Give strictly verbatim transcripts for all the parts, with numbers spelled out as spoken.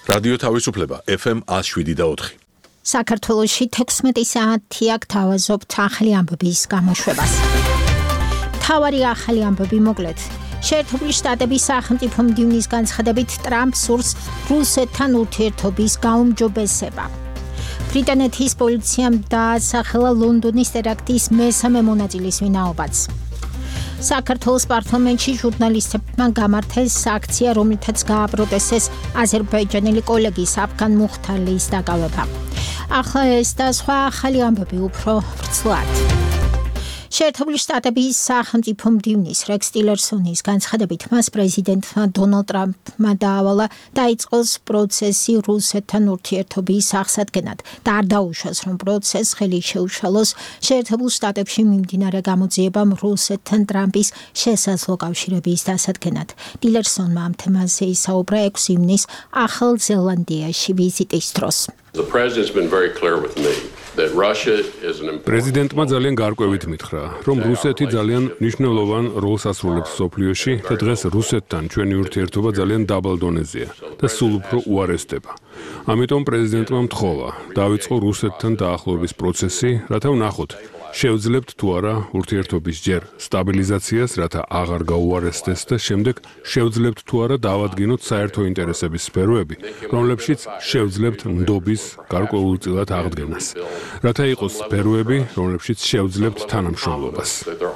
რადიო თავისუფლება ეფ ემ one oh seven და four. საქართველოში თექვსმეტი საათია გთავაზობთ ახალი ამბების გამოშვებას. მთავარი ახალი ამბები მოკლედ. შეერთებული შტატების სახელმწიფო მდივნის განცხადებით ტრამპ სურს რუსეთთან ურთიერთობის გაუმჯობესება. ბრიტანეთის პოლიციამ დაასახელა ლონდონის ტერაქტის მესამე მონაწილის ვინაობაც. საქართველოს პარლამენტში ჟურნალისტებმა გამართეს აქცია, რომლითაც გააპროტესტეს აზერბაიჯანელი კოლეგის აფგან მუხთარლის დაკავება. ახლა ეს და სხვა ახალი ამბები უფრო ვრცლად. შეერთებული შტატების სახელმწიფო მდივნის რექს ტილერსონის განცხადებით მას პრეზიდენტმა დონალდ ტრამპმა დაავალა დაიწყოს პროცესი რუსეთთან ურთიერთობის აღსადგენად და არ დაუშვას, რომ პროცესს ხელი შეუშალოს შეერთებულ შტატებში მიმდინარე გამოძიებამ რუსეთთან ტრამპის შესაძლო კავშირების დასადგენად. ტილერსონმა ამ თემაზე ისაუბრა ექვსი ივნის ახალ ზელანდიაში ვიზიტის დროს. The president's been very clear with me that Russia is an important პრეზიდენტმა ძალიან გარკვევით მითხრა, რომ რუსეთი ძალიან მნიშვნელოვან როლს ასრულებს სოფლიოში და დღეს რუსეთთან ჩვენი ურთიერთობა ძალიან დაბალ დონეზეა და სულ უფრო უარესდება. ამიტომ პრეზიდენტმა მთხოვა დავიწყო რუსეთთან დაახლოების პროცესი, რათა ვნახოთ, შევძლებთ თუ არა ურთიერთობის ჯერ სტაბილიზაციას, რათა აღარ გაუარესდეს და შემდეგ შევძლებთ თუ არა დავადგინოთ საერთო ინტერესების სფეროები, რომლებშიც შევძლებთ ნდობის გარკვეულწილად აღდგენას. რათა იყოს სფეროები, რომლებშიც შევძლებთ თანამშრომლობას.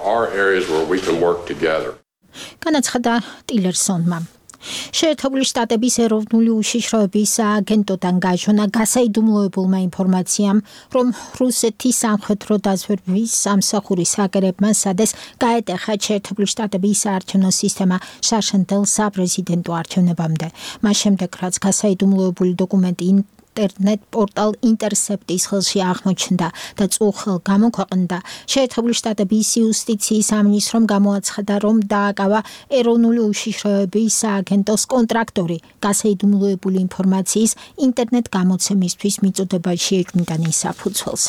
განაცხადა ტილერსონმა. შეერთებული შტატების ეროვნული უშიშროების სააგენტოდან გაჟონა გასაიდუმლოებულმა ინფორმაციამ, რომ რუსეთის სამხედრო დაზვერვის სამსახურის ჰაკერებმა სადეს გაეტეხა შეერთებული შტატების საარჩევნო სისტემა შარშანდელ საპრეზიდენტო არჩევნებამდე. მას შემდეგ, რაც გასაიდუმლოებული დოკუმენტი ინტერნეტ პორტალ ინტერსეპტის ხელში აღმოჩნდა და წუხელ გამოქვეყნდა, შეერთებული შტატების იუსტიციის სამინისტრომ გამოაცხადა, რომ დააკავა ეროვნული უშიშროების სააგენტოს კონტრაქტორი გასაიდუმლოებული ინფორმაციის ინტერნეტ გამოცემისთვის მიწოდებაში ეჭვმიტანის საფუძველს.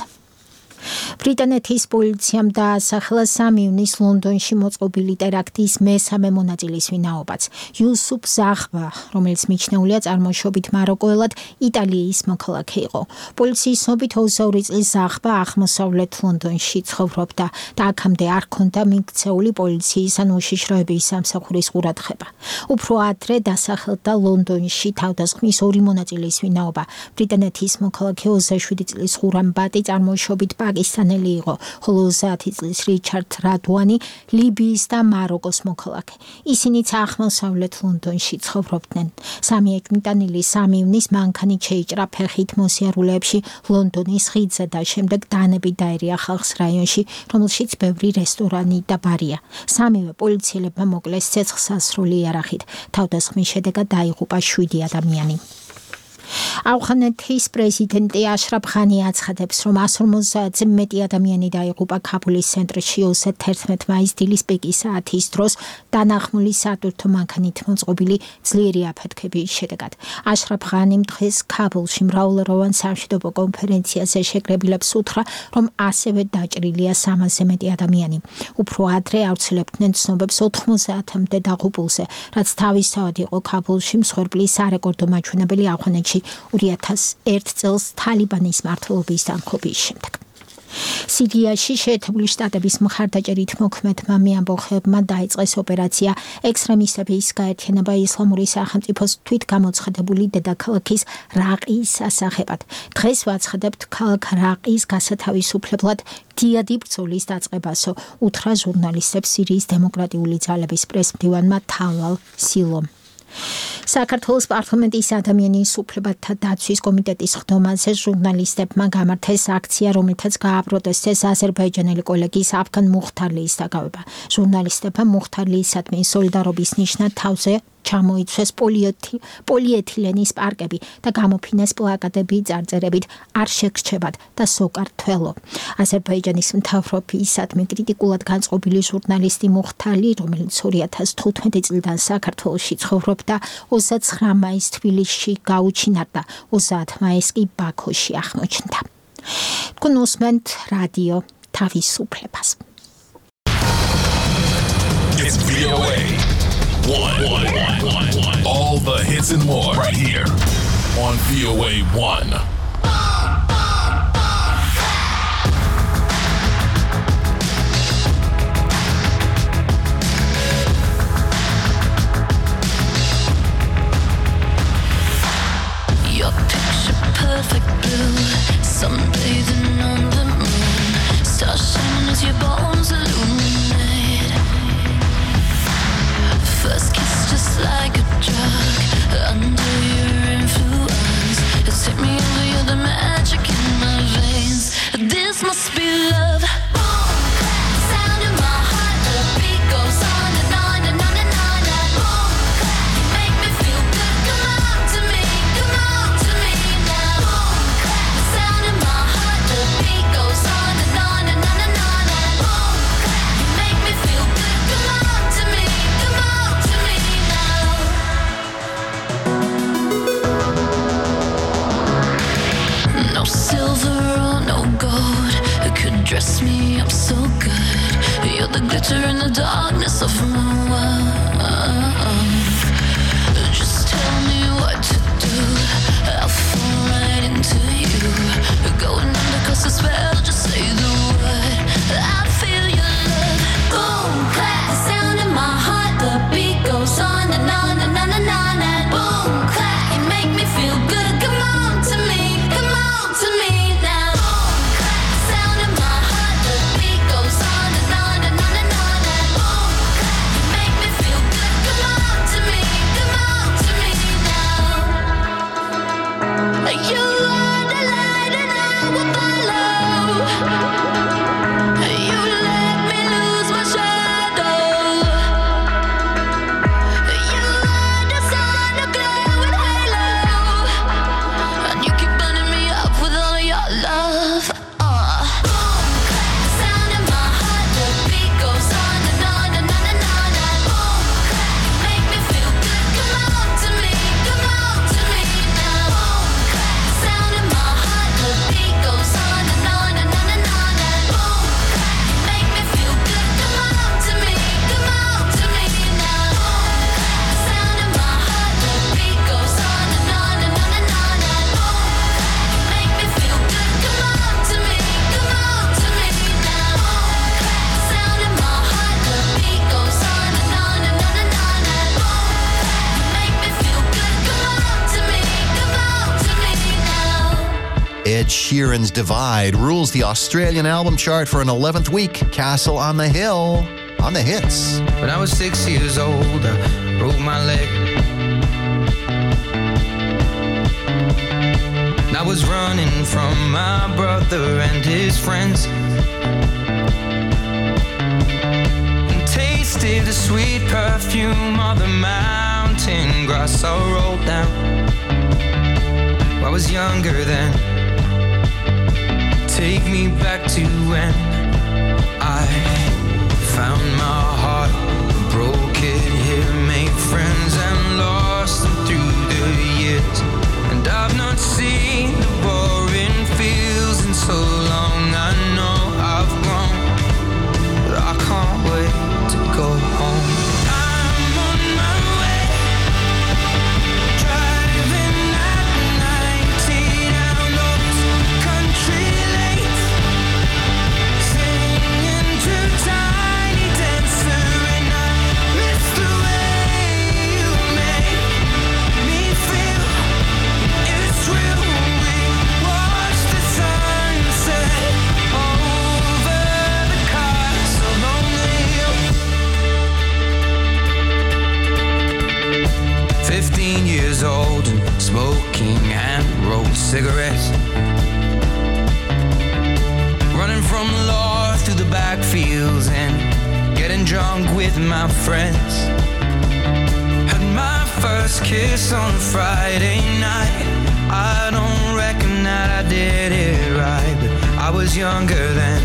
ბრიტანეთის პოლიციამ დაასახელა სამი ივნის ლონდონში მოწყობილი ტერაქტის მესამე მონაწილის ვინაობაც. იუსუფ ზაღბა, რომელიც მიჩნეულია წარმოშობით მაროკოელად, იტალიის მოქალაქე იყო. პოლიციის ცნობით ოცდაორი წლის ზაღბა აღმოსავლეთ ლონდონში ცხოვრობდა და აქამდე არ ჰქონდა მიქცეული პოლიციის ან უშიშროების სამსახურის ყურადღება. უფრო ადრე დასახელდა ლონდონში თავდასხმის ორი მონაწილის ვინაობა. ბრიტანეთის მოქალაქე ოცდაშვიდი წლის ხურამ ბატი წარმოშობით პაკისტანელი იყო, ხოლო ოცდაათი წლის რიჩარდ რადვანი ლიბიის და მაროკოს მოქალაქე. ისინიც აღმოსავლეთ ლონდონში ცხოვრობდნენ. სამი ეჭვმიტანილი სამი ივნის მანქანით შეიჭრა ფეხით მოსიარულეებში ლონდონის ხიდზე და შემდეგ დანები დაერია ხალხს რაიონში, რომელშიც ბევრი რესტორანი და ბარია. სამივე პოლიციელებმა მოკლეს ცეცხლსასროლი იარაღით. თავდასხმის შედეგად დაიღუპა შვიდი ადამიანი. ავღანეთის პრეზიდენტი აშრაფ ღანი აცხადებს, რომ one forty-ზე მეტი ადამიანი დაიღუპა ქაბულის ცენტრში ოცდაერთი მაისს დილის პიკის საათის დროს დანახმული სატვირთო მანქანით მოწყობილი ძლიერი აფეთქების შედეგად. აშრაფ ღანიმ დღეს ქაბულში მრავალროვან სამშვიდობო კონფერენციაზე შეკრებილებს უთხრა, რომ ასევე დაჭრილია სამასზე მეტი ადამიანი. უფრო ადრე ავრცელებდნენ ცნობებს ოთხმოცდაათამდე დაღუპულზე, რაც თავისთავად იყო ქაბულში მსხვერპლის სარეკორდო მაჩვენებელი ავღანეთში ორი ათას ერთი წელს თალიბანის მმართველობის დამხობის შემდეგ. სირიაში შეერთებული შტატების მხარდაჭერით მოქმედმა მეამბოხეებმა დაიწყეს ოპერაცია ექსტრემისტების გაერთიანება ისლამური სახელმწიფოს თვითგამოცხადებული დედაქალაქის რაყის სასახებად. დღეს ვაცხადებთ ქალაქ რაყის გასათავისუფლებლად დიდი ბრძოლის დაწყებასო, უთხრა ჟურნალისტებს სირიის დემოკრატიული ძალების პრესმდივანმა თავალ სილომ. საქართველოს პარლამენტის ადამიანის უფლებათა დაცვის კომიტეტის ხდომაზე ჟურნალისტებმა გამართეს აქცია, რომელთაც გააპროტესტეს აზერბაიჯანელი კოლეგის აფგან მუხთარლის დაკავება. ჟურნალისტებმა მუხთარლისადმი სოლიდარობის ნიშნად თავზე ჩამოიცვეს პოლიეთილენის პარკები და გამოფინეს პლაკატები წარწერებით არ შეგრჩებათ და სოკართველო. აზერბაიჯანის მთავრობისადმი კრიტიკულად განწყობილი ჟურნალისტი მუხთალი, რომელიც ორი ათას თხუთმეტი წლიდან საქართველოში ცხოვრობდა, ოცდაცხრა მაისს თბილისში გაუჩინარდა, ოცდაათ მაისს კი ბაქოში აღმოჩნდა. თქვენ უსმენთ რადიო თავისუფლებას. It's V O A. One, one, one, one, one. All the hits and more right here. on V O A one. Your picture perfect blue, sunbathing on the moon, stars shining as your bones illuminate. First kiss just like a drug, under your influence, it's hit me over, you're the magic in my veins. This must be love. Boom, clap, sound in my heart, the beat goes on and on and on and on and boom, clap, you make me feel good. Come on to me, come on to me now. Boom, clap, sound in my heart, the beat goes on and on and on and on and boom, clap, you make me feel good. Come on to me, come on to me now. No silver or no gold could dress me up so good. You're the glitter in the darkness of my world. Just tell me what to do, I'll fall right into you. Going under 'cause the spell, just say the word, I feel your love. Boom, clap, the sound in my heart, the beat goes on and on and on and on and boom, clap, you make me feel good. Come on to me, come on to me now. Boom, clap, the sound in my heart, the beat goes on and on and on and on and boom, clap, you make me feel good. Come on to me, come on to me now. You are the light and I will follow. You let me lose my shadow. You are the sun, a glowing halo, and you keep burning me up with all of your love. Uh. Boom, clap, sound in my heart, the beat goes on and on and on and on and boom, clap, you make me feel good. Come on to me, come on to me now. Boom, clap, sound in my heart, the beat goes on and on and on and on and boom, clap, you make me feel good. Come on to me, come on to me now. Boom, clap, sound in my heart, the beat goes on and on and on and on and boom, clap, you make me feel good. Come on to me, come on to me now. Boom, clap, sound in my heart, the beat goes on and on and on and on and boom, clap, you make me feel good. Come on to me, come on to me now. Ed Sheeran's Divide rules the Australian album chart for an eleventh week. Castle on the Hill on the hits. When I was six years old, I broke my leg. And I was running from my brother and his friends, and tasted the sweet perfume of the mountain grass I rolled down. I was younger then. Take me back to when I found my heart, broke it here, made friends and lost them through the years. And I've not seen the boring fields in so long. I know I've grown, but I can't wait to go home. I'm on my way, driving at ninety down those country lanes, singing to Tiny Dancer, and I miss the way you make me feel. It's real. We watch the sunset over the castle on the hill. Fifteen years old and smoking hand-rolled cigarettes, running from law through the backfields and getting drunk with my friends. Had my first kiss on a Friday night. I don't reckon that I did it right, but I was younger then.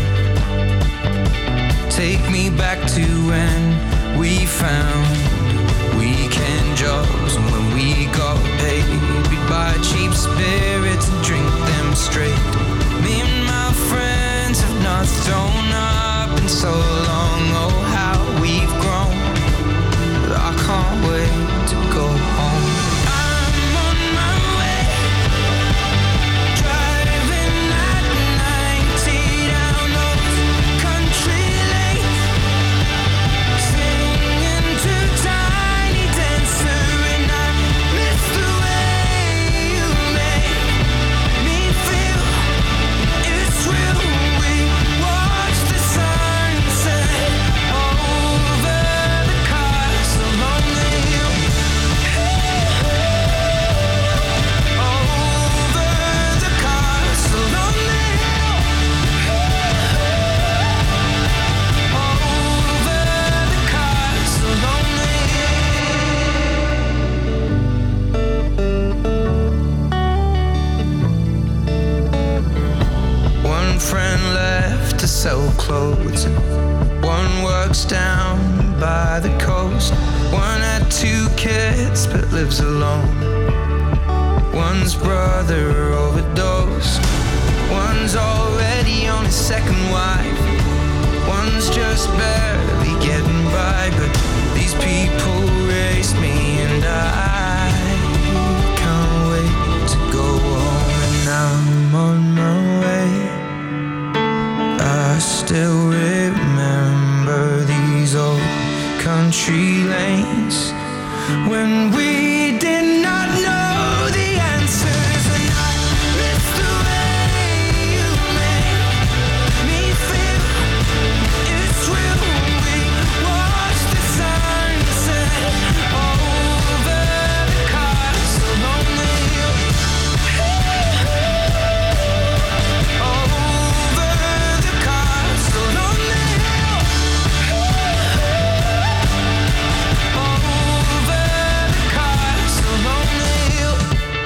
Take me back to when we found weekend jobs, and when we got paid, we'd buy cheap spirits and drink them straight. Me and my friends have not thrown up in so long. Oh, how we've grown, but I can't wait to go home. I'm on my way, works down by the coast. One had two kids but lives alone. One's brother overdosed. One's already on his second wife. One's just barely getting by. But these people raised me and I can't wait to go home. And I'm on my way. I still remember these old country lanes when we did not know the answers. And I miss the way you make me feel. It's real. We watch the sunset over the castle on the hill. Over the castle on the hill. Over the castle on the hill.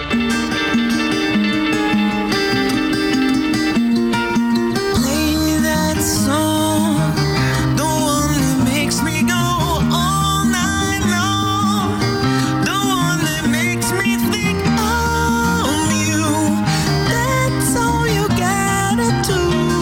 Play me that song, the one that makes me go all night long, the one that makes me think of you. That's all you gotta do.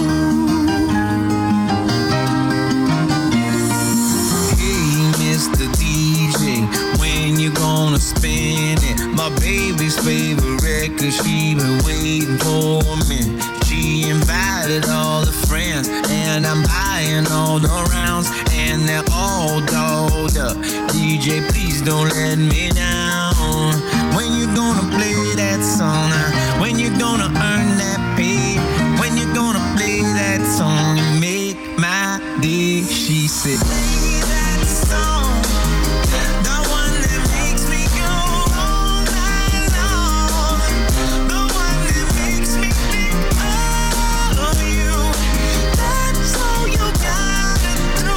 Hey, Mister D J, when you gonna spin it? My baby's favorite record, she been waiting for me. She invited all the friends, and I'm buying all the rounds, and they're all dolled up. D J, please don't let me down. When you gonna play that song? Now, when you gonna earn that pay? When you gonna play that song and make my day? She said, play that song, the one that makes me go all night long, the one that makes me think of you. That's all you gotta do.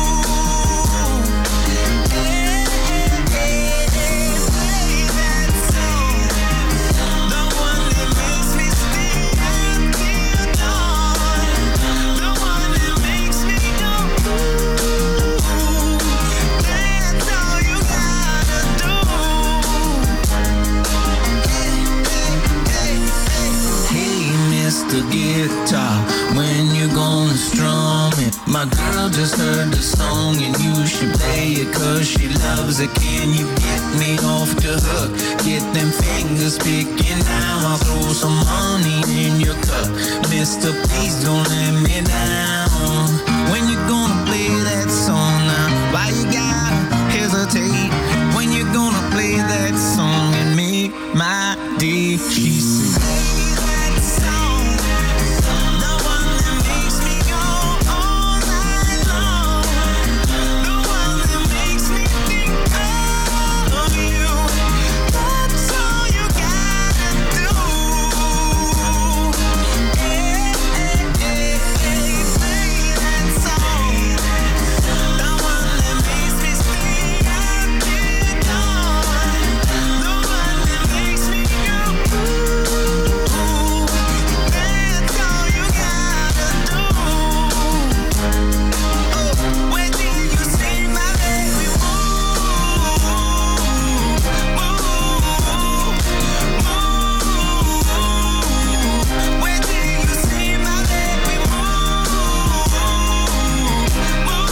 Hey, hey, hey, play that song, the one that makes me stay until dawn, the one that makes me go ooh. That's all you gotta do. Hey, Mister Guitar, when you gonna strum it? My girl just heard the song and you should play it 'cause she loves it. Can you get me off the hook? Get them fingers picking now. I'll throw some money in your cup. Mister, please don't let me down. When you gonna play that song now? Why you gotta hesitate? When you gonna play that song and make my day? She said, play that song, the one that makes me go all night long, the one that makes me think of you. That's all you gotta do. Hey, hey, hey, hey, play that song, the one that makes me stay until dawn, the one that makes me go ooh. That's all you gotta do. Oh, when do you see my baby move, move, move? When do you see my baby move, move,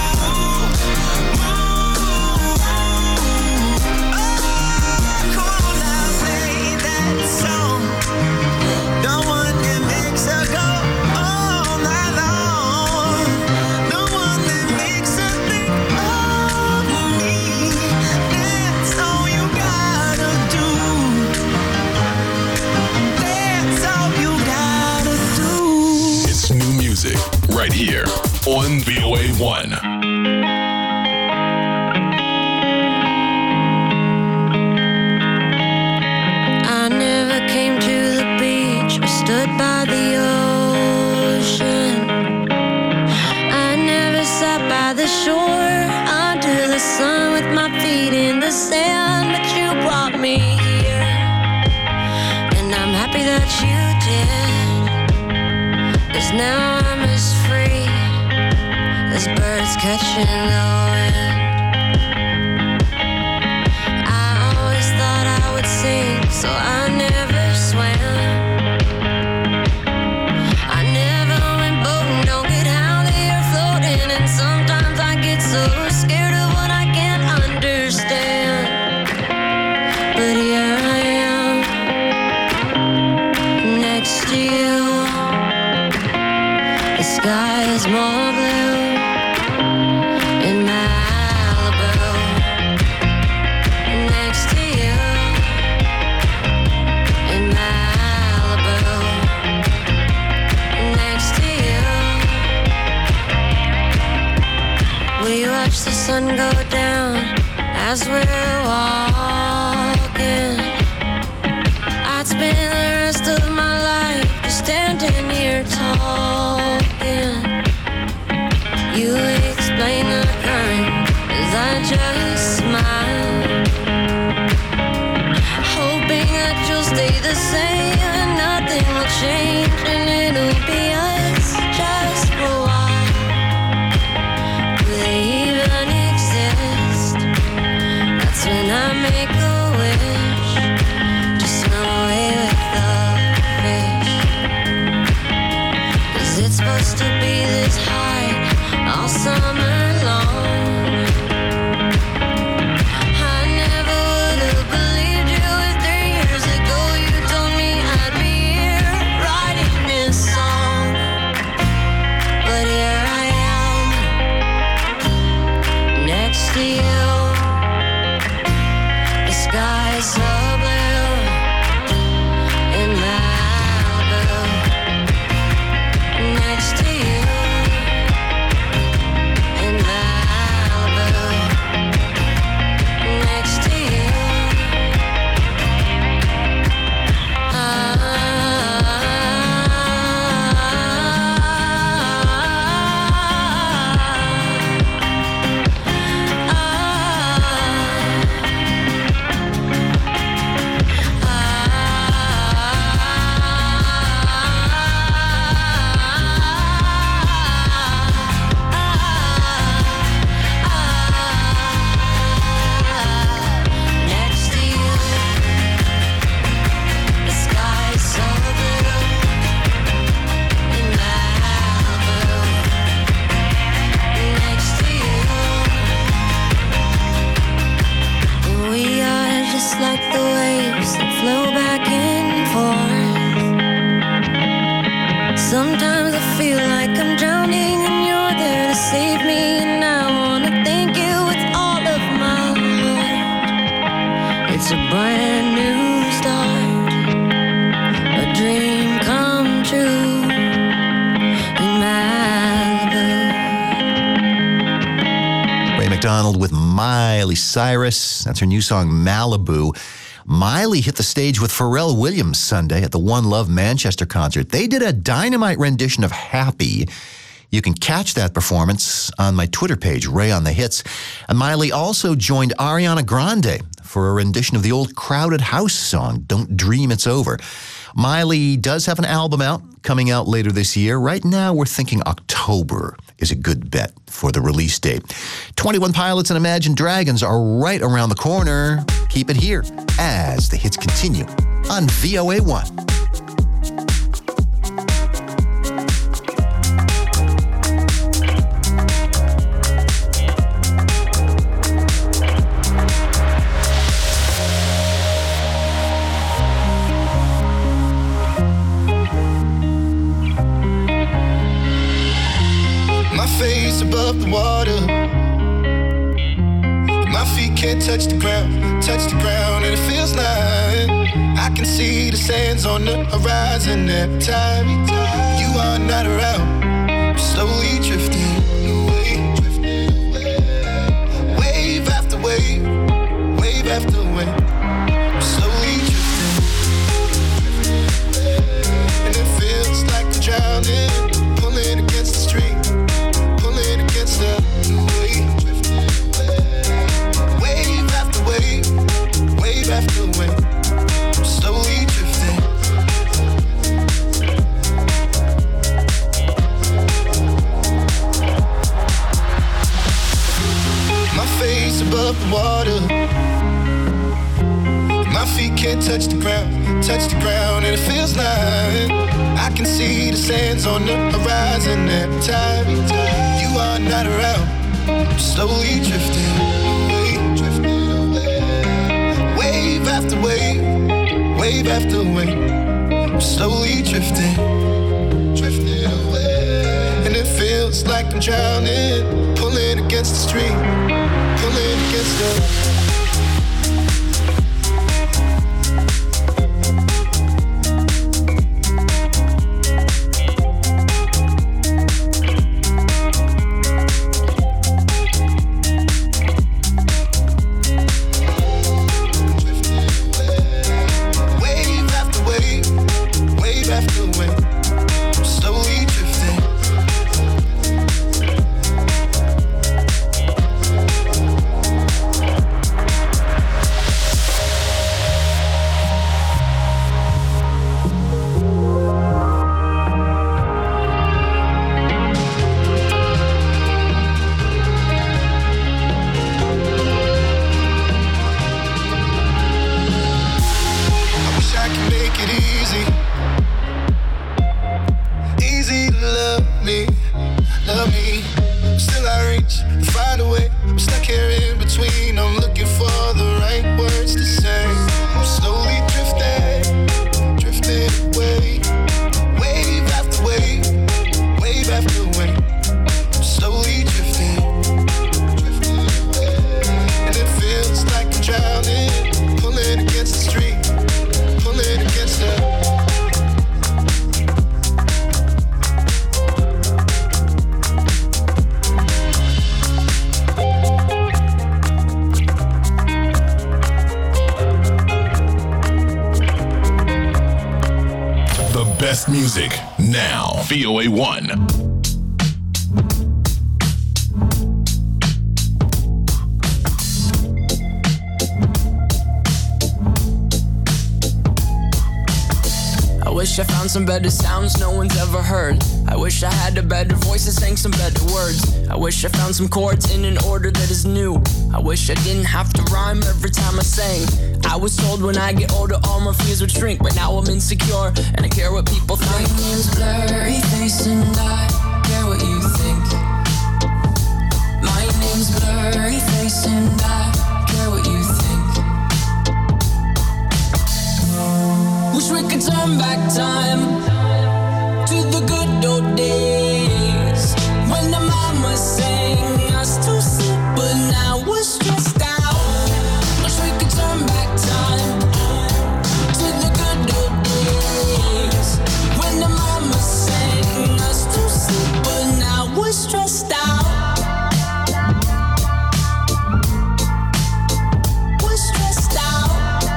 move? Oh, come on now, play that song, the one that makes her go all night long, the one that makes her think of me. That's all you gotta do. That's all you gotta do. It's new music right here on V O A one. I never came to the beach or stood by the ocean. I never sat by the shore under the sun with my feet in the sand, but you brought me here, and I'm happy that you did, 'cause now I'm as free as birds catching the wind. I always thought I would sink, so I never swam. I never went boating, don't get how they are floating, and sometimes I get so scared of what I can't understand. But here I am, next to you. The sky is more blue in Malibu. Next to you in Malibu. Next to you. We watch the sun go down as we're walking. I'd spend the rest of my life just standing here talking. You explain the current as I just smile, hoping that you'll stay the same and nothing will change, and it'll be us just for a while. Do they even exist? That's when I make a wish, just swim away with the fish. 'Cause it's supposed to be this high all summer long. I never would have believed you if three years ago you told me I'd be here writing this song. But here I am, next to you. The sky's so blue in Malibu. Next to you in Malibu. Next to you. Ah, next to you. The sky's so blue in Malibu. Next to you. We are just like the waves that flow back and forth. Sometimes I feel like I'm drowning and you're there to save me, and I wanna thank you with all of my heart. It's a brand new start, a dream come true in Malibu. Ray McDonald with Miley Cyrus. That's her new song, Malibu. Miley hit the stage with Pharrell Williams Sunday at the One Love Manchester concert. They did a dynamite rendition of Happy. You can catch that performance on my Twitter page, Ray on the Hits. And Miley also joined Ariana Grande for a rendition of the old Crowded House song, Don't Dream It's Over. Miley does have an album out, coming out later this year. Right now, we're thinking October is a good bet for the release date. twenty-one Pilots and Imagine Dragons are right around the corner. Keep it here as the hits continue on V O A one. Face above the water, my feet can't touch the ground, touch the ground, and it feels like I can see the sands on the horizon every time you are not around. I'm slowly drifting away, wave after wave, wave after wave. I'm slowly drifting, and it feels like I'm drowning, pulling against the stream. Against the wave, wave after wave, wave after wave, I'm slowly drifting. above the water. My feet can't touch the ground, touch the ground, and it feels like I can see the sands on the horizon every time you are not around. I'm slowly drifting away, drifting away. Wave after wave, wave after wave. I'm slowly drifting, drifting away. And it feels like I'm drowning, pulling against the stream, pulling against the music now. V O A one. I wish I found some better sounds no one's ever heard. I wish I had a better voice and sang some better words. I wish I found some chords in an order that is new. I wish I didn't have to rhyme every time I sang. I was told when I get older all my fears would shrink, but now I'm insecure and I care what people think. My name's Blurry Face and I care what you think. My name's Blurry Face and I care what you think. Wish we could turn back time to the good old days when the mama sang us to sleep, but now we're stressed out. Wish we could turn back time to the good old days when the mama sang us to sleep, but now we're stressed out. We're stressed out.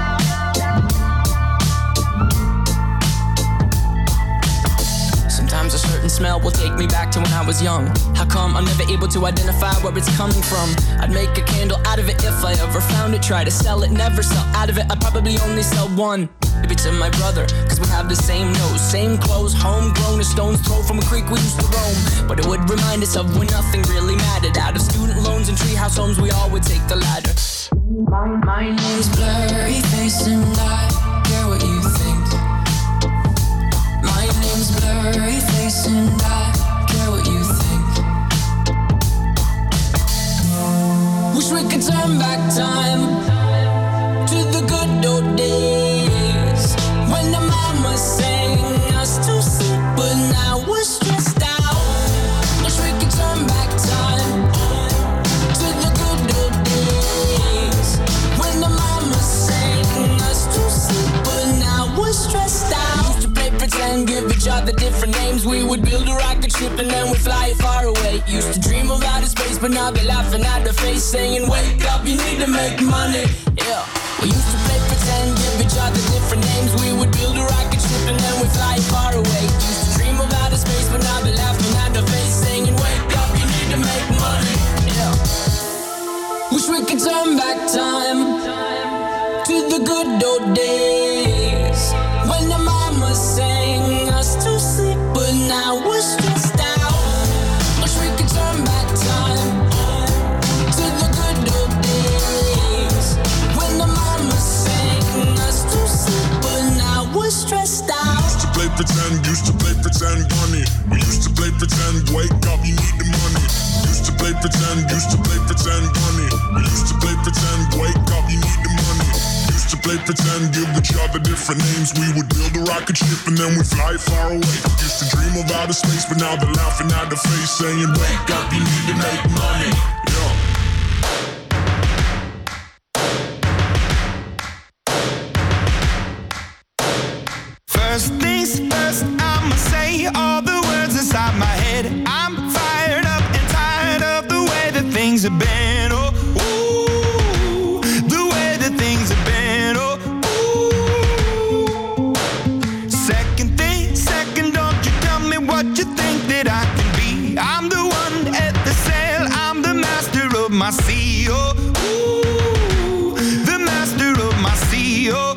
Sometimes a certain smell will take me back to when I was young. How come I'm never able to identify where it's coming from? I'd make a candle out of it if I ever found it. Try to sell it, never sell out of it. I'd probably only sell one. Maybe to my brother, cause we have the same nose, same clothes, homegrown, a stone's throw from a creek we used to roam. But it would remind us of when nothing really mattered. Out of student loans and treehouse homes, we all would take the ladder. My, my name's Blurry Face and I care what you think. My name's Blurry Face and I care what you think. Wish we could turn back time to the good old days when the mama sang us to sleep, but now we're stressed out. Wish we could turn back time to the good old days when the mama sang us to sleep, but now we're stressed out. Used to play pretend, give each other different names. We would build a rocket ship and then we'd fly it far away. Used to dream of outer space, but now they're laughing at the face, saying, wake up, you need to make money. Yeah. We used to play pretend, give each other different names. We would build a rocket ship and then we'd fly far away. Used to dream of outer space, but now they're laughing at the face, saying, wake up, you need to make money. Yeah. Wish we could turn back time to the good old days when the mama sang us to sleep, but now we're stressed out. Wish we could turn back time to the good old days play pretend, used to play pretend, money. We used to play pretend, wake up, you need the money. Used to play pretend, give each other different names. We would build a rocket ship and then we fly far away. Used to dream of outer space, but now they're laughing at the face, saying, wake up, you need to make money. Yeah. First things first, I'ma say all the words inside my head. I'm fired up and tired of the way that things have been. Oh, ooh, the way that things have been. Oh, ooh. Second thing, second, don't you tell me what you think that I can be. I'm the one at the sail, I'm the master of my sea. Oh, ooh, the master of my sea. Oh,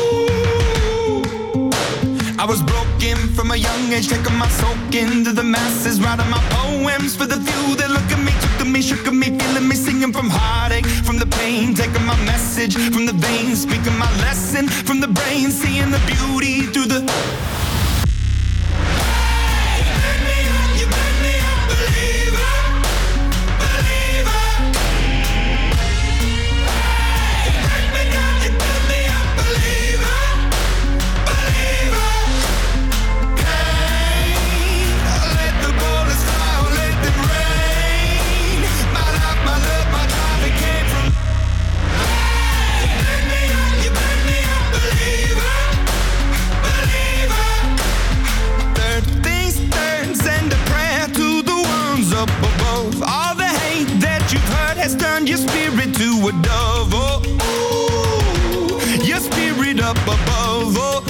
I was broken from a young age, taking my soak into the masses, writing my poems for the few that look at me, took to me, shook at me, feeling me, singing from heartache, from the pain, taking my message from the veins, speaking my lesson from the brain, seeing the beauty through the... has turned your spirit to a dove. Oh, ooh, your spirit up above. Oh,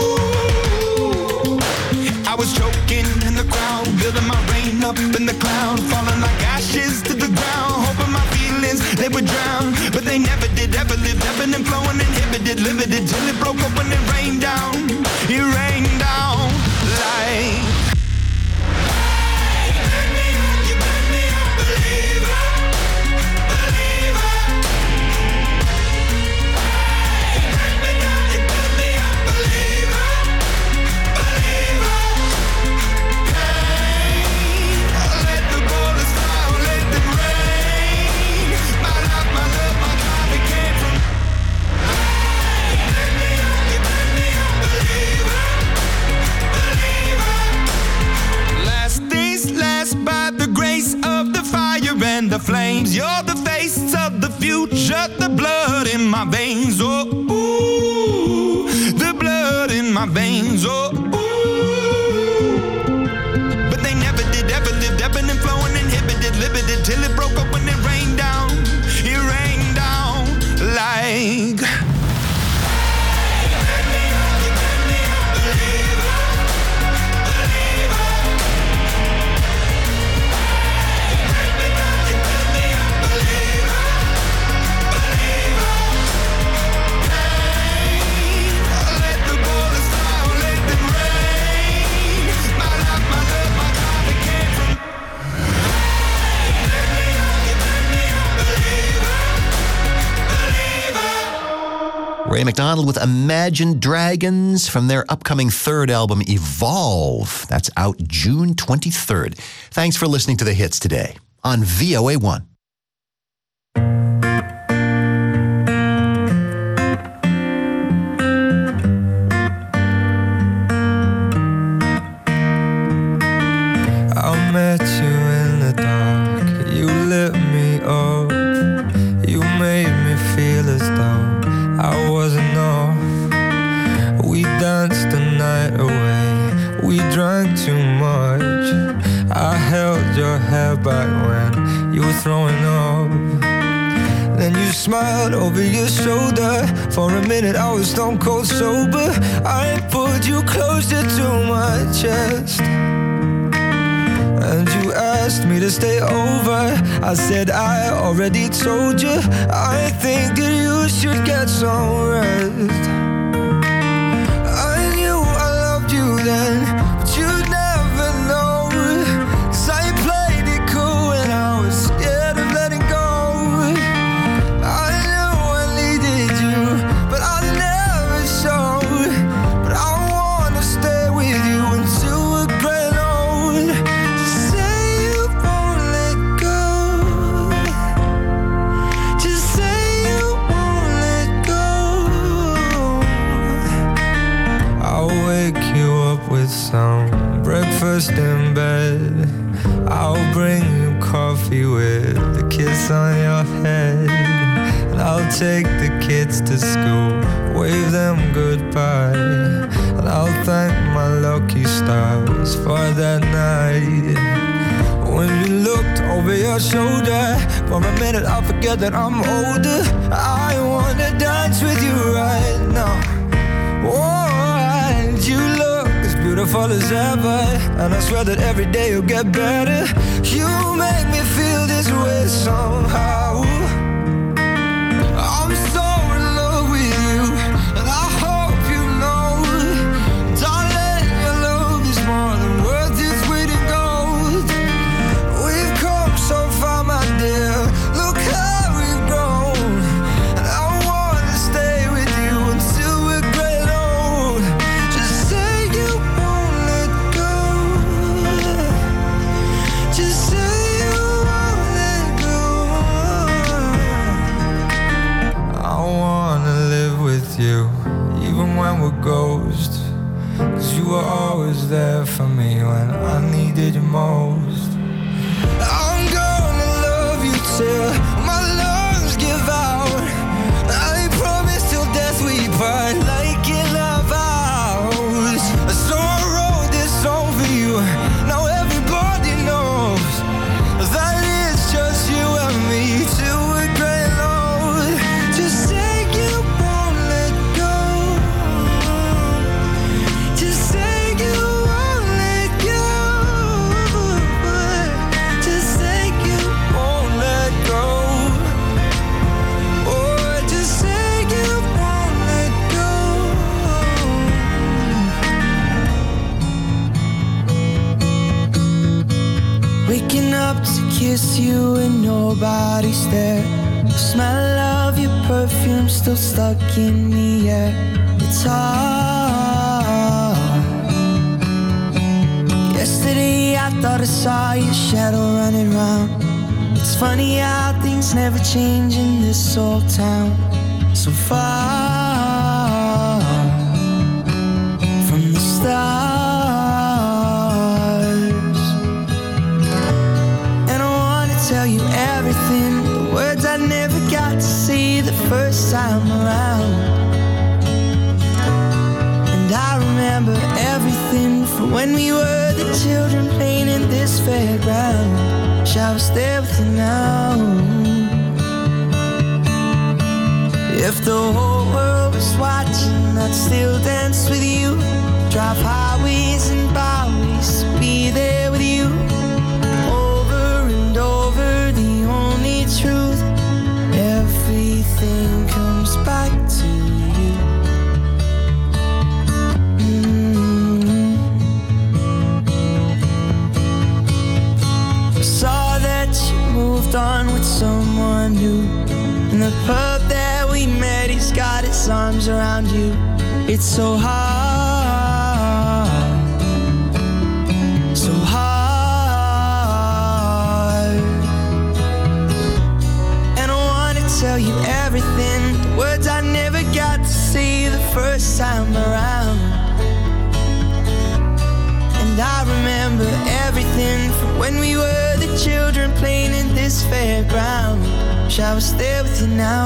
ooh. I was choking in the crowd, building my rain up in the cloud, falling like ashes to the ground, hoping my feelings they would drown, but they never did. Ever lived, ebbing and flowing, inhibited, limited, till it broke up when it rained down. It rained down like. And the flames, you're the face of the future, the blood in my veins, oh, ooh, the blood in my veins, oh, ooh. But they never did, ever lived, ebbing and flowing, inhibited, limited, till it broke up when it rained down, it rained down like... Ray McDonald with Imagine Dragons from their upcoming third album, Evolve. That's out June twenty-third. Thanks for listening to the hits today on V O A one. I met you in the dark, you lit me up, you made me feel as though I wasn't off. We danced the night away, we drank too much. I held your hair back when you were throwing up. Then you smiled over your shoulder. For a minute I was stone cold sober. I pulled you closer to my chest, and you asked me to stay over. I said I already told you, I think that you should get some rest. I knew I loved you then, but you'd never know, 'cause I played it cool and I was scared of letting go. I knew I needed you, but I never showed. But I wanna stay with you until we're grown old. Say you won't let go. kiss on your head. And I'll take the kids to school, wave them goodbye. And I'll thank my lucky stars for that night. When you looked over your shoulder, for a minute I forget that I'm older. I wanna dance with you right now. Oh, and you look as beautiful as ever, and I swear that every day you'll get better. You make me feel this way somehow. I'm so in love with you, and I hope you know, darling, your love is more than worth its weight in gold. We've come so far, my dear, look how we've grown. And I wanna stay with you until we're great old. Just say you won't let go. Just say you won't let go. I wanna live with you, even when we're ghosts. 'Cause you were always there for me when I needed you most. I'm gonna love you till my lungs give out. I promise till death we part, like in our vows. So I wrote this song for you, now everybody knows that it's just you and me till we're great old. Just say you won't let go. Just say you won't let go. Just say you won't let go. Oh, just say you won't let go. Waking up to kiss you and nobody's there. The smell of your perfume still stuck in the air. It's hard. Yesterday I thought I saw your shadow running round. It's funny how things never change in this old town. So far from the stars. And I wanna tell you everything, the words I never got to see the first time around. And I remember everything from when we were the children playing in this fairground. Shall I stay with you now? If the whole world was watching, I'd still dance with you. Drive highways and byways to be there with you. Over and over, the only truth. Everything comes back to you. Mm. I saw that you moved on with someone new. In the pub that we met, he's got his arms around you. It's so hard, so hard. And I wanna tell you everything, the words I never got to say the first time around. And I remember everything from when we were the children playing in this fairground. Shall I stay with you now?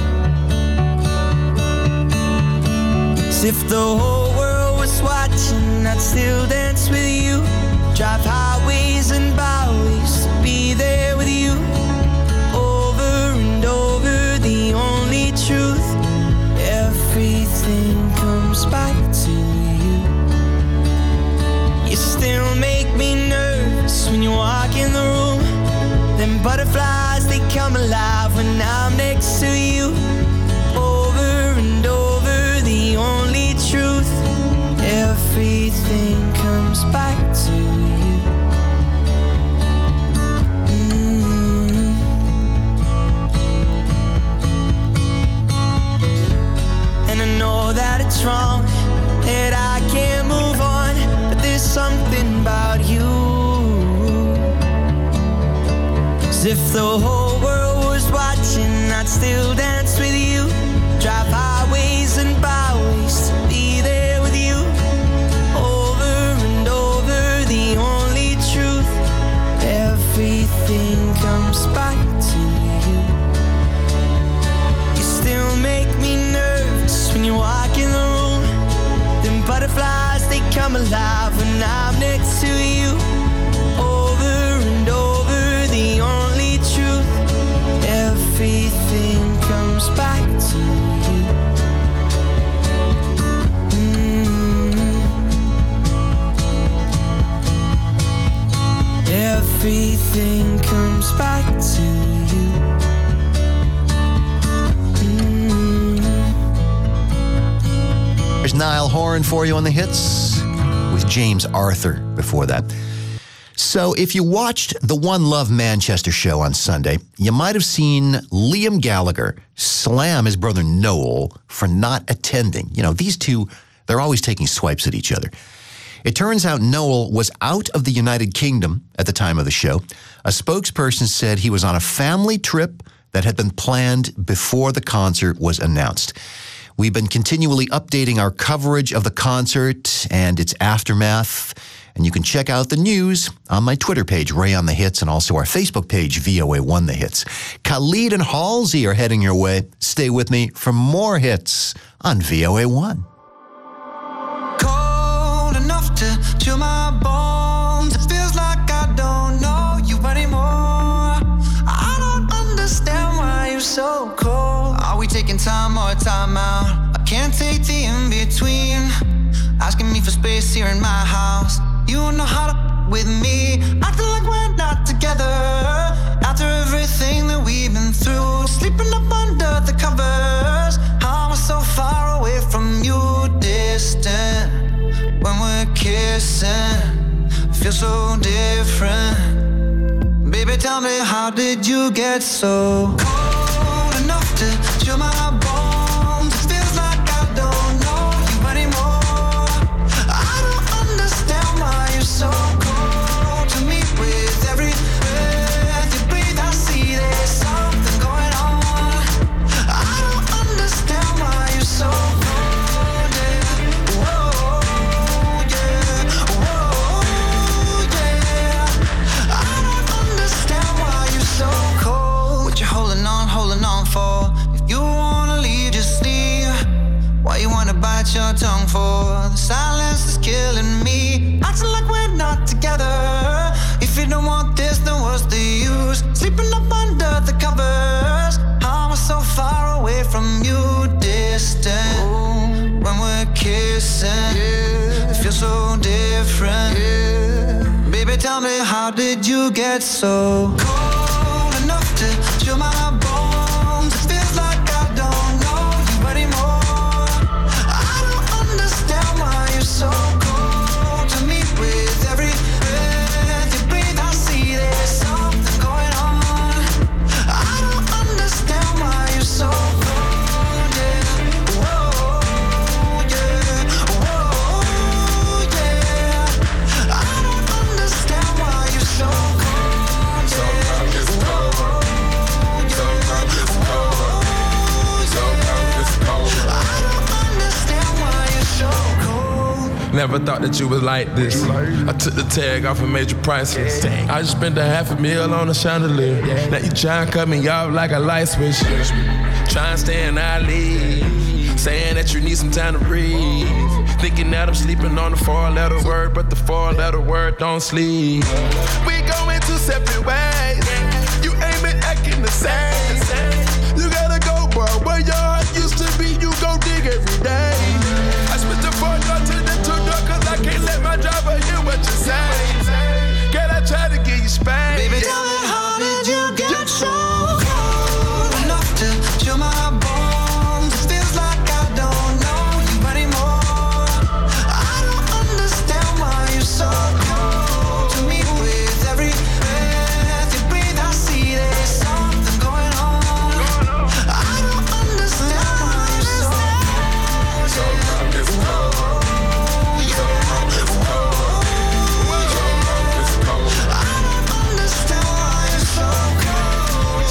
'Cause if the whole world was watching, I'd still dance with you. Drive highways and byways to be there with you. Over and over, the only truth. Everything comes back to you. You still make me nervous when you walk in the room. Them butterflies, they come alive when I'm next to you. Over and over, the only truth. Everything comes back to you. Mm. And I know that it's wrong, that I can't move on, but there's something about you. If the whole world was watching, I'd still dance with you. Drive highways and byways to be there with you. Over and over, the only truth. Everything comes back to you. Niall Horan for you on the hits, with James Arthur before that. So if you watched the One Love Manchester show on Sunday, you might have seen Liam Gallagher slam his brother Noel for not attending. You know, these two, they're always taking swipes at each other. It turns out Noel was out of the United Kingdom at the time of the show. A spokesperson said he was on a family trip that had been planned before the concert was announced. We've been continually updating our coverage of the concert and its aftermath, and you can check out the news on my Twitter page, Ray on the Hits, and also our Facebook page, V O A one The Hits. Khalid and Halsey are heading your way. Stay with me for more hits on V O A one. Cold enough to chill my bones. It feels like I don't know you anymore. I don't understand why you're so cold. Are we taking time or time out? I can't take the in-between. Asking me for space here in my house. You don't know how to with me. Acting like we're not together. After everything that we've been through. Sleeping up under the covers. How am I so far away from you? Distant. When we're kissing, feel so different. Baby, tell me, how did you get so cold enough to chill my bones? It feels like I don't know you anymore. I don't understand why you're so cold to me. With every breath you breathe, I see there's something going on. I don't understand why you're so cold, yeah. Whoa, yeah. Whoa, yeah. I don't understand why you're so cold. What you holding on, holding on for? If you wanna leave, just leave. Why you wanna bite your tongue for? The silence is killing me. Acting like we're not together. If you don't want this, then what's the use? Sleeping up under the covers. How am I so far away from you? Distant. Ooh, when we're kissing, yeah. It feels so different, yeah. Baby, tell me, how did you get so cold enough to chill my bones? It feels like I don't know you anymore. I don't understand why you're so cold to me. With every breath you breathe, I see there's something going on. I don't understand why you're so cold, yeah. Whoa, yeah. Whoa, yeah. I don't understand why you're so cold, yeah. Whoa, yeah. I don't understand why you're so cold. Never thought that you was like this. I took the tag off and made you priceless. I just spent a half a meal on a chandelier. Now you try and cut me off like a light switch. Try and stay in our league. Saying that you need some time to breathe. Thinking that I'm sleeping on the four-letter word, but the four-letter word don't sleep. We going two separate ways. You ain't been acting the same. You gotta go, bro. Where your heart used to be, you go dig every day. I switched the four door to the two door, cause I can't let my driver hear what you say. Girl, I try to give you space. Baby, tell me, how did you get so cold enough to chill my bones? It feels like I don't know you anymore. I don't understand why you're so cold to me. With every breath you breathe, I see there's something going on. I don't understand why you're so cold, yeah. Whoa, yeah. Whoa, yeah. I don't understand why you're so cold.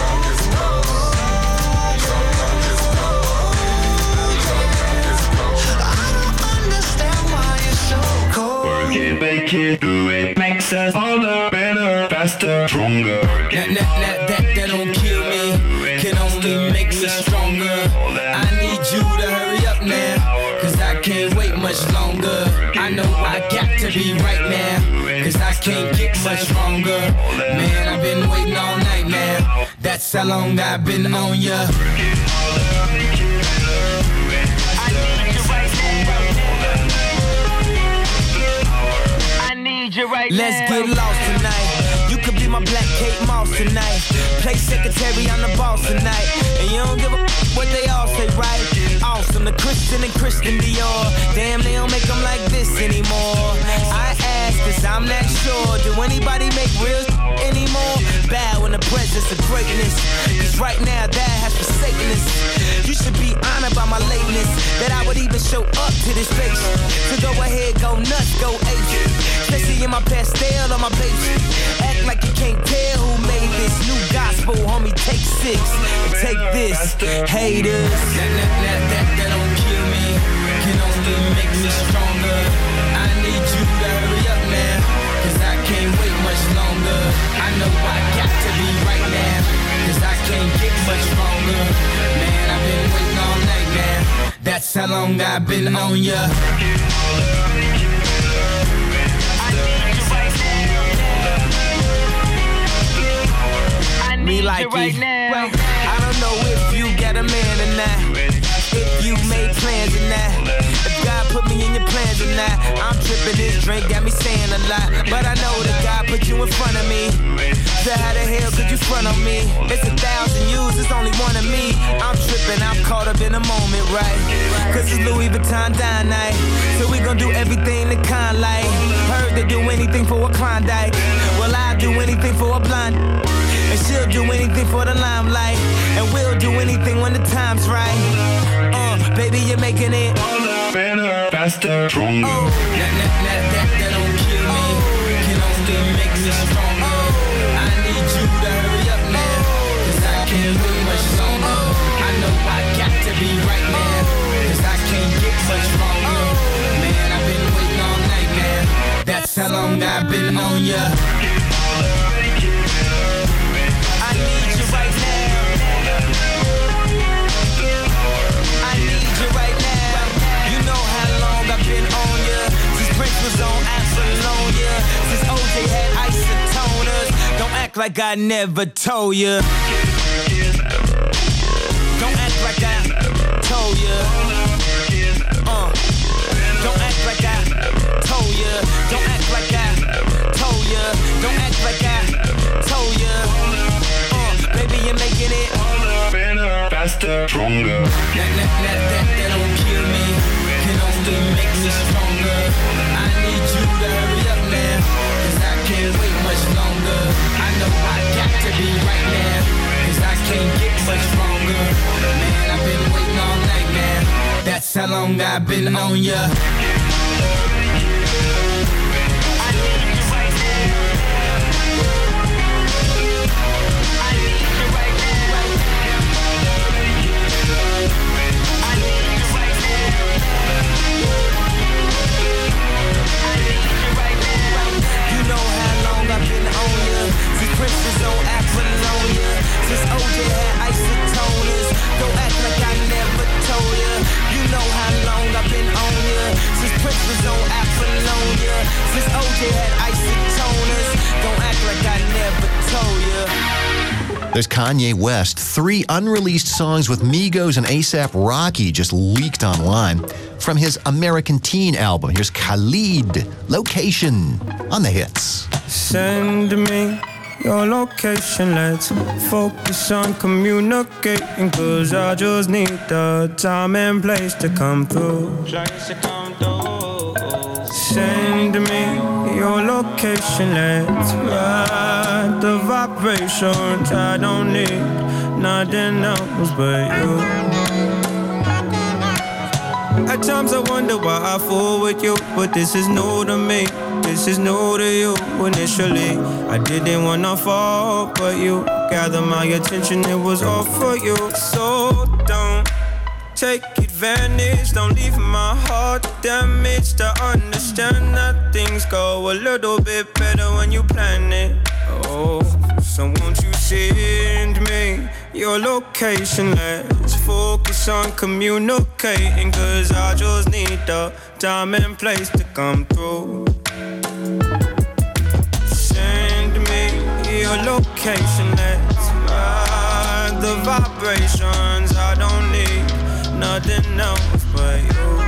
I don't understand why you're so cold. Work it, make it, do it. Makes us harder, better, faster, stronger. That, that, that, that, that don't kill me, can only make us stronger. I need you to hurry up now, cause I can't wait much longer. I know I got to be right now, cause I can't get much stronger. Man, I've been waiting all night now, that's how long I've been on ya. Let's get lost tonight. You could be my black Kate Moss tonight. Play secretary, I'm the boss tonight. And you don't give a f- what they all say, right? Awesome the Christian and Christian Dior. Damn, they don't make them like this anymore. I ask, cause I'm not sure. Do anybody make real anymore? Bow in the presence of greatness. Cause right now that has forsaken us. You should be honored by my lateness, that I would even show up to this place. So go ahead, go nuts, go ape. Especially in my pastel on my page. Act like you can't tell who made this new gospel, homie. Take six and take this, haters. That, that, that, that, that don't kill me, can only make me stronger. I need you to hurry up now, cause I can't wait much longer. I know I got to be right now, cause I can't get much longer. Man, I've been waiting all night now. That's how long I've been on ya. Me like right it. Now. I don't know if you got a man or not, if you made plans or not, if God put me in your plans or not. I'm tripping, this drink got me saying a lot, but I know that God put you in front of me. So how the hell could you front on me? It's a thousand yous, it's only one of me. I'm tripping, I'm caught up in the moment, right? Cause it's Louis Vuitton dine night, so we gon' do everything the kind like. Heard they do anything for a Klondike, well I'll do anything for a blonde. And she'll do anything for the limelight, and we'll do anything when the time's right. Uh, baby, you're making it better, faster, stronger. Oh. That, that, that, that, that don't kill me, oh. Can only make me stronger. Oh. I need you to hurry up now, cause I can't wait much longer. I know I got to be right now, cause I can't get much longer. Man, I've been waiting all night now. That's how long I've been on ya. Was on Apollonia, since O J had isotoners. Don't act like I never told ya. Don't act like I told ya. Uh. Don't act like I told ya. Don't act like I told ya. Don't act like I told ya. Uh. Baby, you're making it better, faster, stronger. That, that, that, that, that don't kill me, can only make me stronger. I need you to hurry up now, cause I can't wait much longer. I know I got to be right now, cause I can't get much longer. Man, I've been waiting all night now. That's how long I've been on ya. Princes on Apollonia, since O J had isotoners. Don't act like I never told ya. You know how long I've been on ya. Since Prince was on Apollonia, since O J had isotoners. Don't act like I never told ya. There's Kanye West. Three unreleased songs with Migos and ASAP Rocky just leaked online from his American Teen album. Here's Khalid, Location, on the hits. Send me your location, let's focus on communicating, cause I just need the time and place to come through. Send me your location, let's ride the vibrations. I don't need nothing else but you. At times I wonder why I fool with you, but this is new to me. This is new to you. Initially, I didn't wanna fall, but you gathered my attention, it was all for you. So don't take advantage, don't leave my heart damaged. I understand that things go a little bit better when you plan it. Oh, so won't you send me your location? Let's focus on communicating, cause I just need the time and place to come through. Send me your location, let's ride the vibrations. I don't need nothing else but you.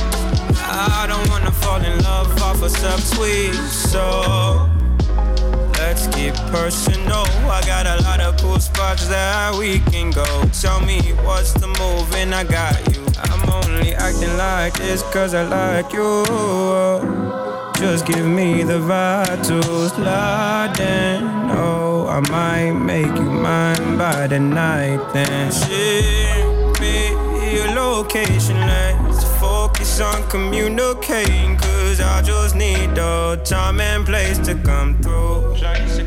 I don't wanna fall in love off a subtweet, so Let's get personal. I got a lot of cool spots that we can go. Tell me what's the move and I got you. I'm only acting like this cause I like you. Just give me the vibe to slide in. Oh, I might make you mine by the night then. Ship me your location. Let's focus on communicating. Cause I just need the time and place to come through.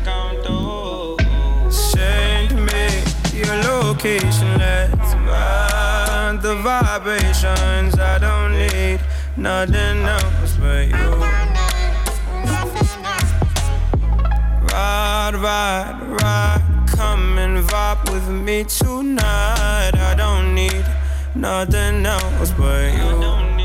Send me your location. Let's find the vibrations. I don't need nothing else but you. Ride, ride, ride, come and vibe with me tonight. I don't need nothing else but you.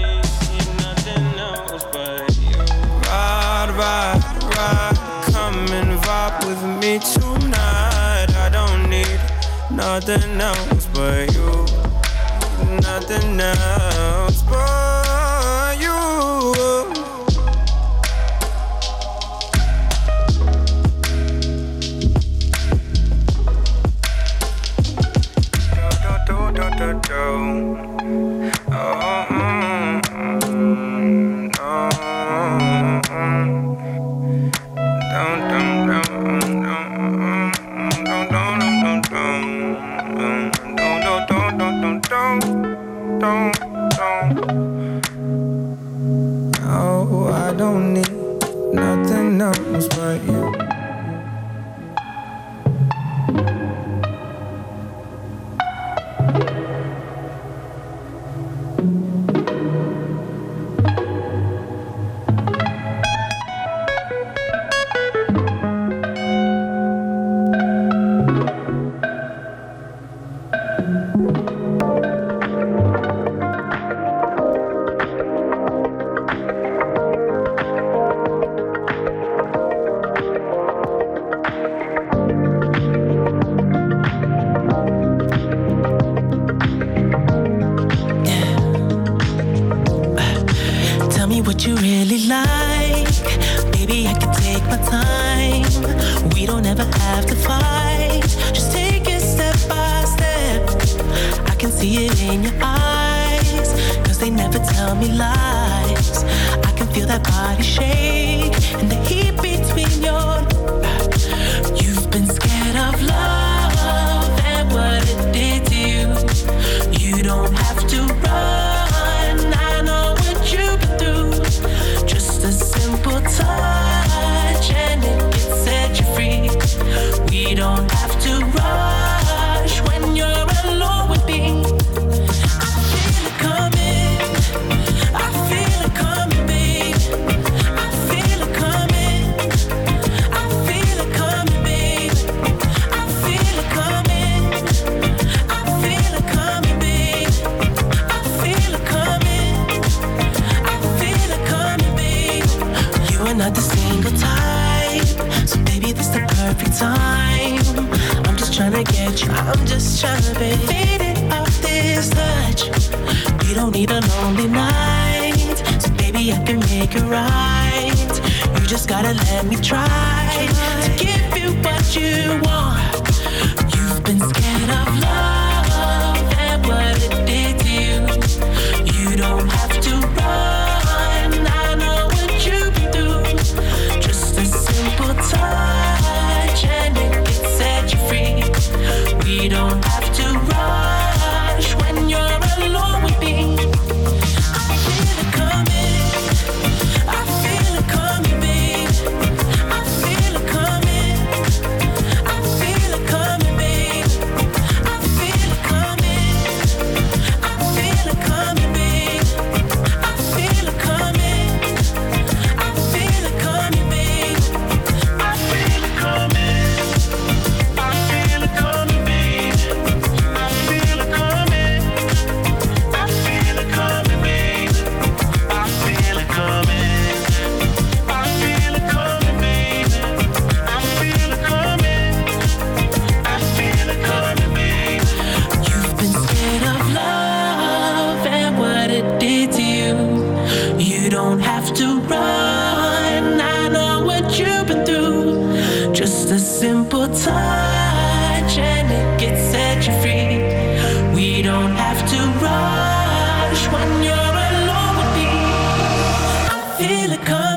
Ride, ride, ride, come and vibe with me tonight. I don't need nothing else but you. Nothing else but you. Oh, I don't need nothing else but you. have to rush when you're alone with me. I feel it coming.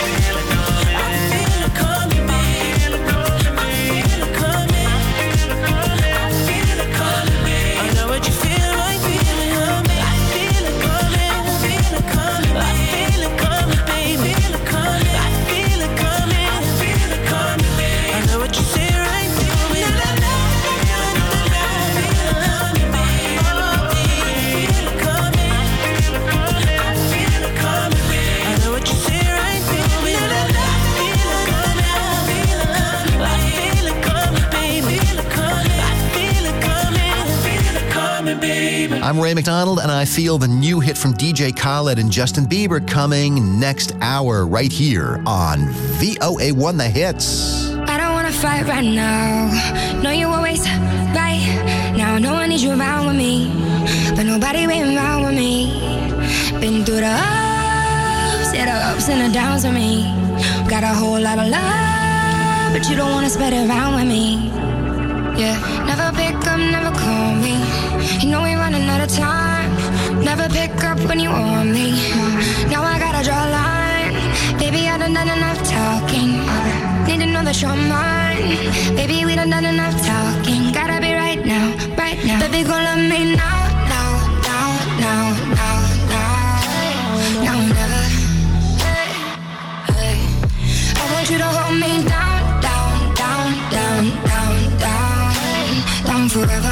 I'm Ray McDonald, and I feel the new hit from D J Khaled and Justin Bieber coming next hour right here on V O A one The Hits. I don't wanna fight right now. No, you always right. Now no one needs you around with me, but nobody waiting around with me. Been through the ups, yeah, the ups and the downs with me. Got a whole lot of love, but you don't wanna spread it around with me. Yeah, never pick up, never call me. You know we running out of time. Never pick up when you want me. Now I gotta draw a line. Baby, I done done enough talking. Need to know that you're mine. Baby, we done done enough talking. Gotta be right now, right now. Baby, gon' love me now, now, now, now, now, now, now, never. Hey, hey. I want you to hold me down, down, down, down, down, down, down forever.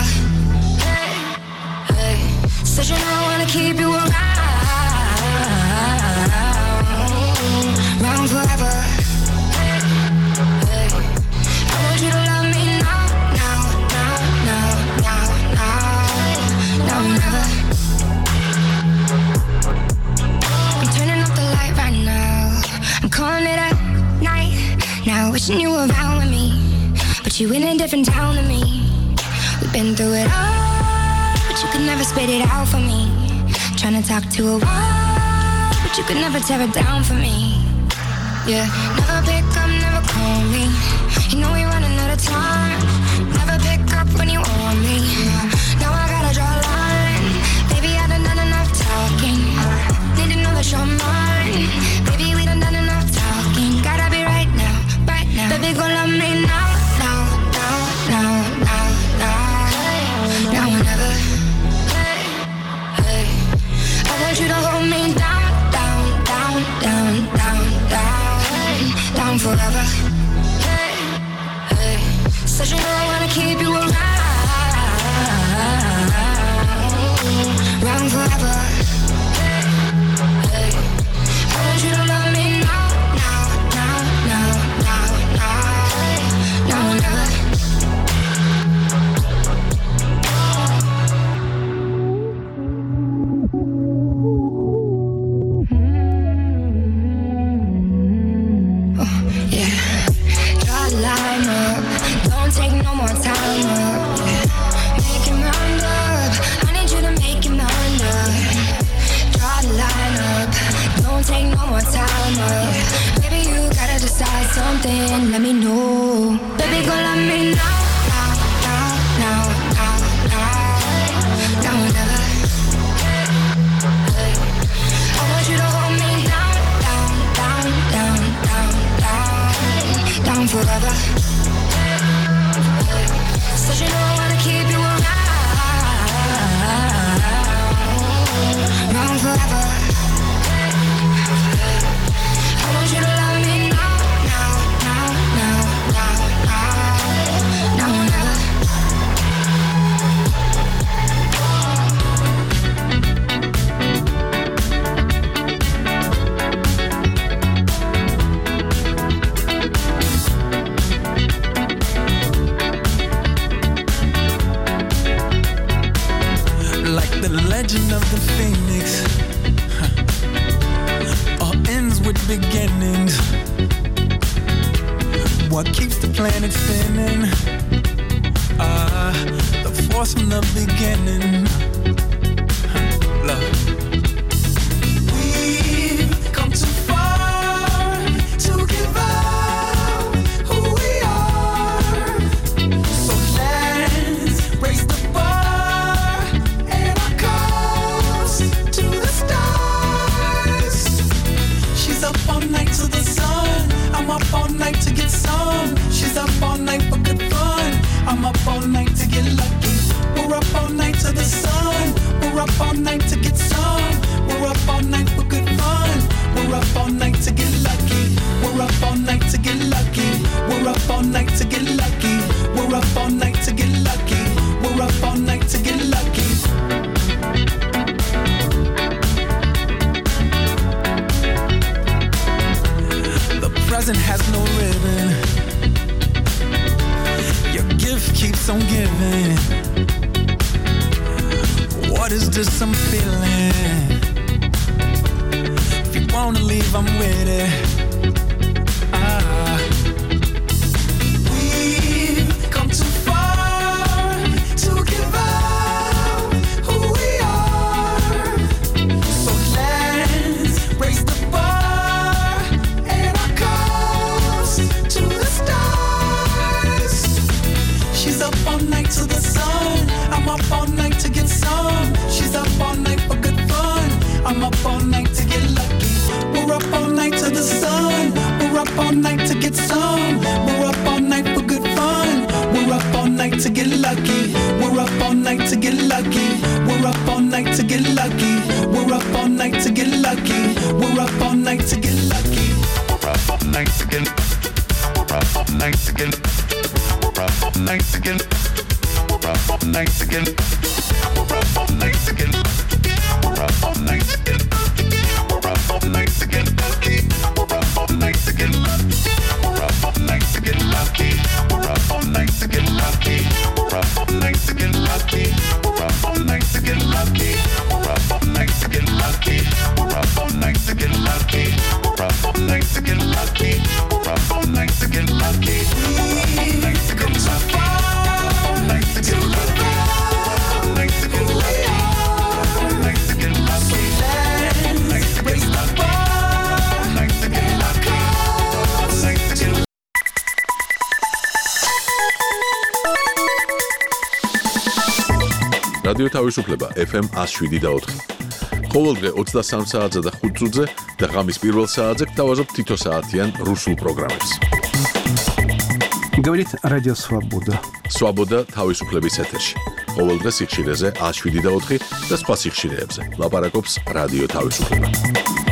Said you know I wanna keep you around, around forever. Hey, I want you to love me now, now, now, now, now, now, now, never. I'm turning off the light right now. I'm calling it a night. Now wishing you were around with me, but you in a different town than me. We've been through it all. You could never spit it out for me. Tryna talk to a wall, but you could never tear it down for me. Yeah, never pick up, never call me. You know we running out of time. Never pick up when you want me. Now I gotta draw a line. Baby, I done done enough talking. Need to know that you're mine. Baby, we done done enough talking. Gotta be right now, right now. Baby, gon' love me now, now, now, now, now, now, now or never. I want you to hold me down, down, down, down, down, down, down forever. Hey, hey. Said you know I wanna keep you around, around forever. Hey, hey. I want you to love me now, now, now, now, now, now, now or never. Line up, don't take no more time up. Make him round up, I need you to make him round up. Draw the line up, don't take no more time up. Baby, you gotta decide something, let me know. Baby, gon' love me now, now, now, now, now, now, now or never. Hey, I want you to hold me down, down, down, down, down, down, down forever. Said you know I wanna keep you around, around forever. I want you to love me now, now, now, now, now, now, now or never. Legend of the Phoenix, huh. All ends with beginnings. What keeps the planet spinning? Ah, uh, the force from the beginning. Huh. Love. We've come too far to give up who we are. So let's raise the bar and our all night to get some. We're up all night for good fun. We're up all night to get lucky. We're up all night to get lucky. We're up all night to get lucky. We're up all night to get lucky. We're up all night to get lucky. The present has no ribbon. Your gift keeps on giving. What is this I'm feeling? If you wanna leave, I'm with it. Ah. We've come too far to give up who we are. So let's raise the bar and our cups to the stars. She's up all night to the sun. I'm up all night to get some. She's up all night for good fun. I'm up all night to get lucky. We're up all night to the sun. We're up all night to get some. We're up all night for good fun. We're up all night to get lucky. We're up all night to get lucky. We're up all night to get lucky. We're up all night to get lucky. We're up all night to get lucky. We're up all night to get. We're up all night to get. We're up all night to get. We're up all night to get. We're up all night to get. We're up all night to get. We're up all night to get lucky. We're up all night to get lucky. We're up all night to get lucky. We're up all night to get lucky. We're up all night to get lucky. We're up all night to get lucky. We're up all night to get lucky. We're up all night to get lucky. We're up all night to get lucky. We're up all night to get lucky. We're up all night to get lucky. All night to get lucky. All night to get lucky. All night to get lucky. All night to raise the bar. All night to get lucky. All night to get lucky. რადიო თავისუფლება ეფ ემ one oh seven და four. ყოველდღე ოცდასამ საათზე და ხუთ წუთზე და ღამის პირველ საათზე გთავაზობთ თითო საათიან რუსულ პროგრამებს. Говорит Радио Свобода. Свобода თავისუფლების ეთერში. ყოველდღე სიხშირეზე one oh seven და four და სხვა სიხშირეებზე. ლაპარაკობს რადიო თავისუფლება.